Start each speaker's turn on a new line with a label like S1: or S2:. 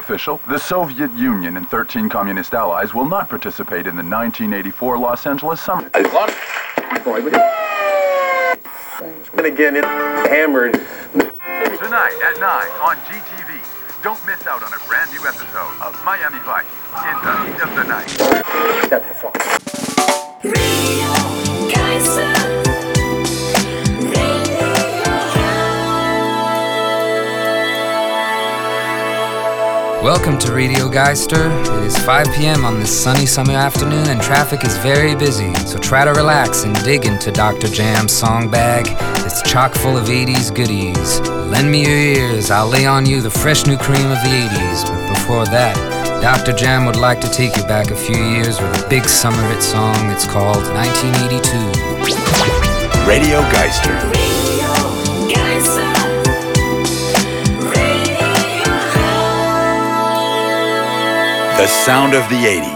S1: official. The Soviet Union and 13 communist allies will not participate in the 1984 Los Angeles Summer.
S2: And again, it's hammered.
S1: Tonight at 9 on GTV. Don't miss out on a brand new episode of Miami Vice in the heat of the night.
S3: Welcome to Radio Geister. It is 5 p.m. on this sunny summer afternoon and traffic is very busy, so try to relax and dig into Dr. Jam's song bag. It's chock full of 80s goodies. Lend me your ears, I'll lay on you the fresh new cream of the 80s. But before that, Dr. Jam would like to take you back a few years with a big summer hit song. It's called 1982.
S4: Radio Geister. The sound of the 80s.